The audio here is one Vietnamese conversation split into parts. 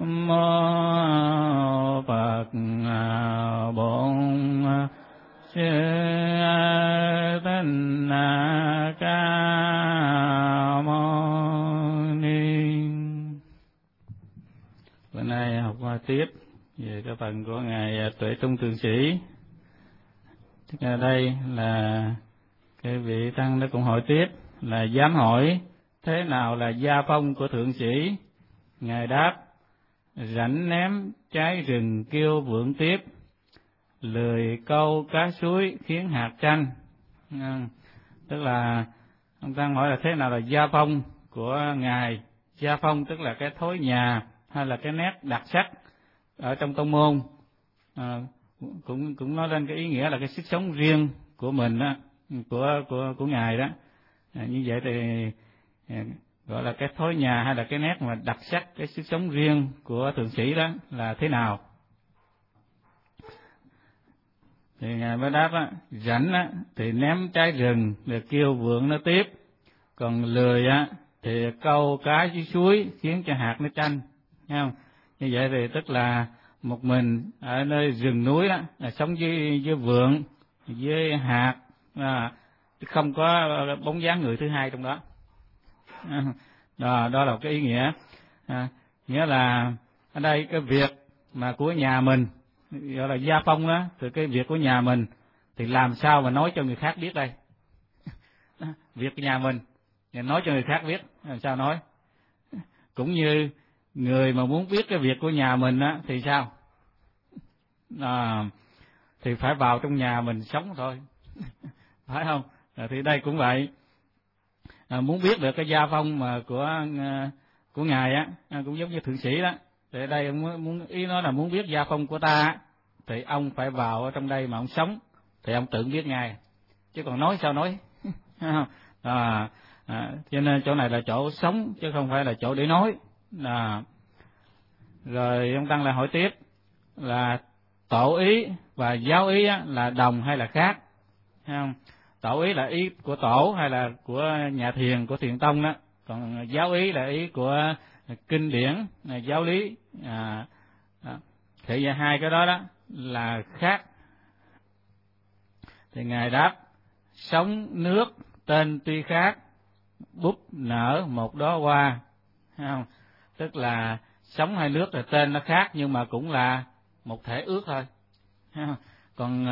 mô Phật. Bổn Sư Thích Ca Mâu Ni. Bữa nay học tiếp về cái phần của ngài Tuệ Trung Thượng Sĩ. Ở đây là cái vị tăng đó cũng hỏi tiếp là dám hỏi thế nào là gia phong của thượng sĩ. Ngài đáp: rảnh ném trái rừng kêu vượng tiếp, lười câu cá suối khiến hạt chanh. Tức là ông tăng hỏi là thế nào là gia phong của ngài. Gia phong tức là cái thói nhà hay là cái nét đặc sắc ở trong tông môn. Cũng nói lên cái ý nghĩa là cái sức sống riêng của mình đó, của ngài đó. Như vậy thì gọi là cái thói nhà hay là cái nét mà đặc sắc, cái sức sống riêng của thượng sĩ đó là thế nào. Thì ngài mới đáp á, rảnh á thì ném trái rừng để kêu vượng nó tiếp, còn lười á thì câu cá dưới suối khiến cho hạt nó chanh, thấy không? Như vậy thì tức là một mình ở nơi rừng núi đó, là sống với vượng, với hạt, không có bóng dáng người thứ hai trong đó. Đó là cái ý nghĩa. Nghĩa là ở đây cái việc mà của nhà mình gọi là gia phong đó, thì cái việc của nhà mình thì làm sao mà nói cho người khác biết đây. Việc của nhà mình nói cho người khác biết làm sao nói. Cũng như người mà muốn biết cái việc của nhà mình á thì sao? Thì phải vào trong nhà mình sống thôi. Phải không? Thì đây cũng vậy. Muốn biết được cái gia phong mà của ngài á, cũng giống như thượng sĩ đó. Thì ở đây muốn ý nói là muốn biết gia phong của ta thì ông phải vào ở trong đây mà ông sống thì ông tự biết ngay, chứ còn nói sao nói. Cho nên chỗ này là chỗ sống chứ không phải là chỗ để nói. Rồi ông tăng lại hỏi tiếp là tổ ý và giáo ý là đồng hay là khác, thấy không? Tổ ý là ý của tổ hay là của nhà thiền, của thiền tông đó, còn giáo ý là ý của kinh điển, giáo lý. Thì hai cái đó đó là khác. Thì ngài đáp: sóng nước tên tuy khác, búp nở một đóa hoa. Thấy không? Tức là sóng hay nước là tên nó khác nhưng mà cũng là một thể ước thôi. Thấy không? Còn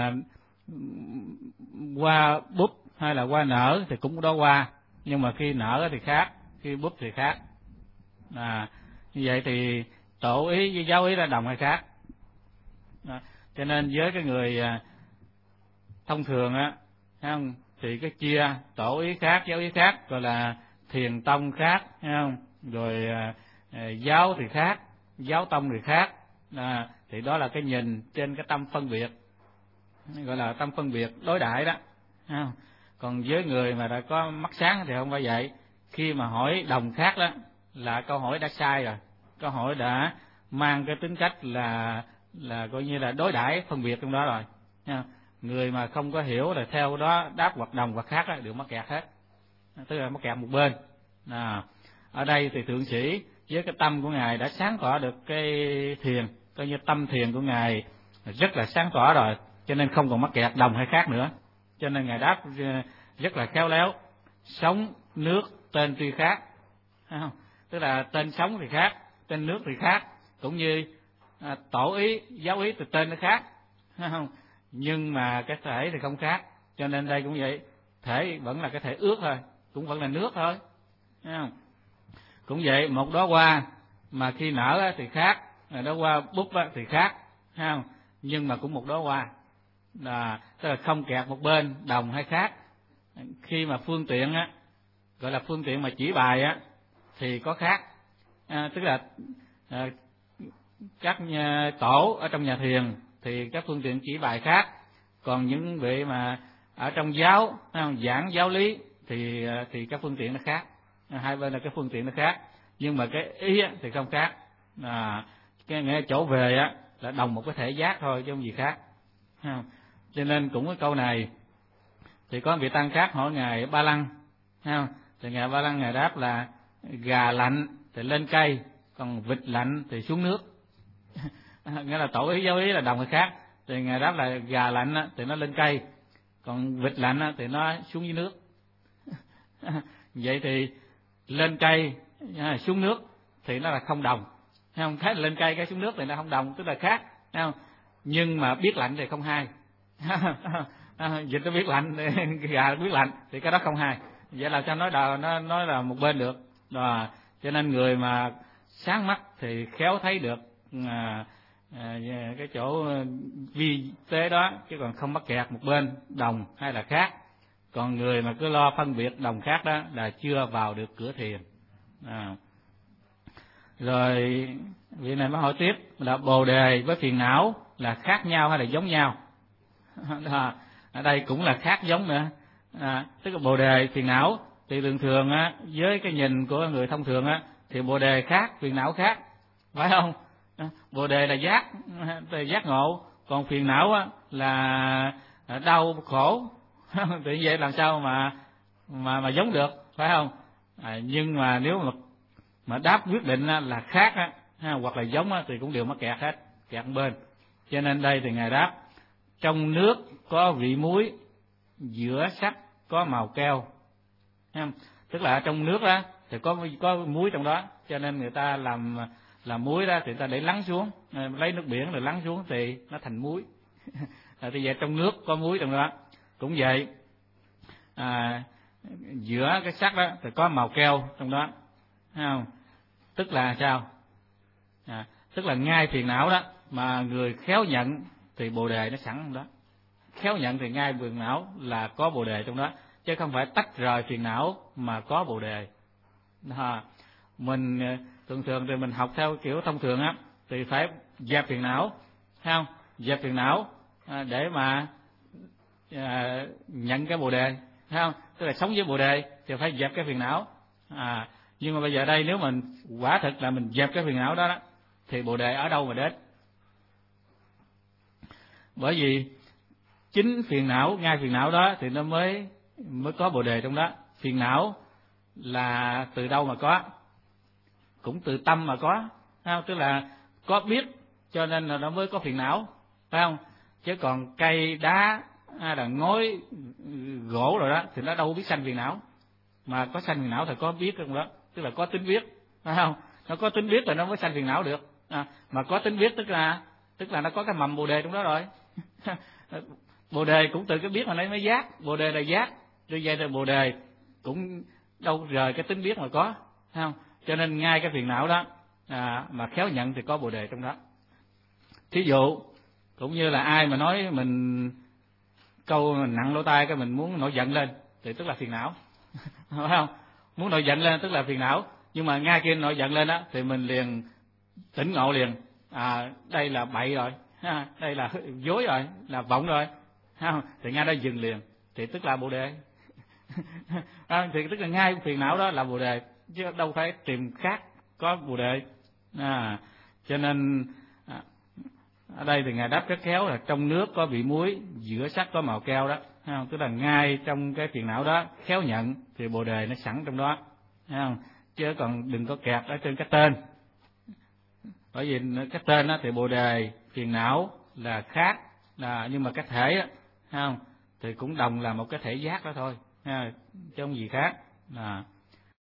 hoa búp hay là hoa nở thì cũng đóa hoa, nhưng mà khi nở thì khác, khi búp thì khác. Như vậy thì tổ ý với giáo ý là đồng hay khác. Cho nên với cái người thông thường á, thấy không, thì cái chia tổ ý khác, giáo ý khác, gọi là thiền tông khác, thấy không? Rồi giáo thì khác, giáo tông thì khác. Thì đó là cái nhìn trên cái tâm phân biệt, gọi là tâm phân biệt đối đãi đó, thấy không? Còn với người mà đã có mắt sáng thì không phải vậy. Khi mà hỏi đồng khác đó là câu hỏi đã sai rồi, câu hỏi đã mang cái tính cách là coi như là đối đãi phân biệt trong đó rồi. Người mà không có hiểu là theo đó đáp hoặc đồng hoặc khác đó, đều mắc kẹt hết, tức là mắc kẹt một bên. Ở đây thì thượng sĩ với cái tâm của ngài đã sáng tỏ được cái thiền, coi như tâm thiền của ngài rất là sáng tỏ rồi, cho nên không còn mắc kẹt đồng hay khác nữa. Cho nên ngài đáp rất là khéo léo: sóng nước tên tuy khác. Tức là tên sóng thì khác, tên nước thì khác, cũng như tổ ý, giáo ý thì tên nó khác, nhưng mà cái thể thì không khác. Cho nên đây cũng vậy, thể vẫn là cái thể ước thôi, cũng vẫn là nước thôi. Cũng vậy, một đóa hoa mà khi nở thì khác, đóa hoa búp thì khác, nhưng mà cũng một đóa hoa. Tức là không kẹt một bên, đồng hay khác. Khi mà phương tiện á, gọi là phương tiện mà chỉ bài á, thì có khác. Tức là các tổ ở trong nhà thiền thì các phương tiện chỉ bài khác, còn những vị mà ở trong giáo giảng giáo lý thì các phương tiện nó khác. Hai bên là cái phương tiện nó khác, nhưng mà cái ý thì không khác. Cái nghe chỗ về á là đồng một cái thể giác thôi chứ không gì khác. Cho nên cũng cái câu này thì có vị tăng khác hỏi ngài Ba Lăng, thì ngài Ba Lăng ngài đáp là gà lạnh thì lên cây, còn vịt lạnh thì xuống nước. Nghĩa là tổ ý giáo ý là đồng hay khác. Thì Ngài đáp là gà lạnh thì nó lên cây, còn vịt lạnh thì nó xuống dưới nước. Vậy thì lên cây xuống nước thì nó là không đồng, thấy không? Thấy lên cây cái xuống nước thì nó không đồng, tức là khác, thấy không? Nhưng mà biết lạnh thì không hai. Vịt nó biết lạnh, gà biết lạnh thì cái đó không hai. Vậy là sao nói là một bên được. Đó, cho nên người mà sáng mắt thì khéo thấy được cái chỗ vi tế đó, chứ còn không mắc kẹt một bên đồng hay là khác. Còn người mà cứ lo phân biệt đồng khác đó là chưa vào được cửa thiền. Rồi vị này mới hỏi tiếp là bồ đề với phiền não là khác nhau hay là giống nhau? Ở đây cũng là khác giống nữa. Tức là bồ đề phiền não thì thường với cái nhìn của người thông thường thì bồ đề khác, phiền não khác, phải không? Bồ đề là giác ngộ, còn phiền não là đau khổ. Thì vậy làm sao mà giống được, phải không? Nhưng mà nếu mà đáp quyết định là khác hoặc là giống thì cũng đều mắc kẹt hết, kẹt bên. Cho nên đây thì Ngài đáp trong nước có vị muối, giữa sắc có màu keo. Tức là trong nước đó thì có muối trong đó, cho nên người ta làm muối đó thì người ta để lắng xuống, lấy nước biển rồi lắng xuống thì nó thành muối. Thì vậy trong nước có muối trong đó. Cũng vậy, giữa cái sắc đó thì có màu keo trong đó, thấy không? Tức là sao? Tức là ngay phiền não đó mà người khéo nhận thì bồ đề nó sẵn trong đó. Khéo nhận thì ngay phiền não là có bồ đề trong đó, chứ không phải tách rời phiền não mà có bồ đề. Mình thường thì mình học theo kiểu thông thường thì phải dẹp phiền não, thấy không? Dẹp phiền não để mà nhận cái bồ đề, thấy không? Tức là sống với bồ đề thì phải dẹp cái phiền não. Nhưng mà bây giờ đây nếu mình quả thực là mình dẹp cái phiền não đó thì bồ đề ở đâu mà đến? Bởi vì chính phiền não, ngay phiền não đó thì nó mới có bồ đề trong đó. Phiền não là từ đâu mà có? Cũng từ tâm mà có, thấy không? Tức là có biết cho nên là nó mới có phiền não, phải không? Chứ còn cây đá hay là ngói gỗ rồi đó thì nó đâu biết sanh phiền não. Mà có sanh phiền não thì có biết trong đó, tức là có tính biết, phải không? Nó có tính biết rồi nó mới sanh phiền não được. Mà có tính biết tức là nó có cái mầm bồ đề trong đó rồi. Bồ đề cũng từ cái biết mà nó mới giác, bồ đề là giác. Như vậy thì bồ đề cũng đâu rời cái tính biết mà có, thấy không? Cho nên ngay cái phiền não đó mà khéo nhận thì có bồ đề trong đó. Thí dụ cũng như là ai mà nói mình câu mình nặng lỗ tai cái mình muốn nổi giận lên thì tức là phiền não. Phải không? Muốn nổi giận lên tức là phiền não, nhưng mà ngay khi nổi giận lên thì mình liền tỉnh ngộ liền, đây là bậy rồi, đây là dối rồi, là vọng rồi, thấy không? Thì ngay đó dừng liền thì tức là bồ đề. Thì tức là ngay phiền não đó là bồ đề, chứ đâu phải tìm khác có bồ đề. Cho nên ở đây thì Ngài đáp rất khéo là trong nước có vị muối, giữa sắc có màu keo đó, thấy không? Tức là ngay trong cái phiền não đó khéo nhận thì bồ đề nó sẵn trong đó, thấy không? Chứ còn đừng có kẹt ở trên cái tên. Bởi vì cái tên đó thì bồ đề, phiền não là khác, nhưng mà cái thể đó, thấy không? Thì cũng đồng là một cái thể giác đó thôi, chứ không gì khác.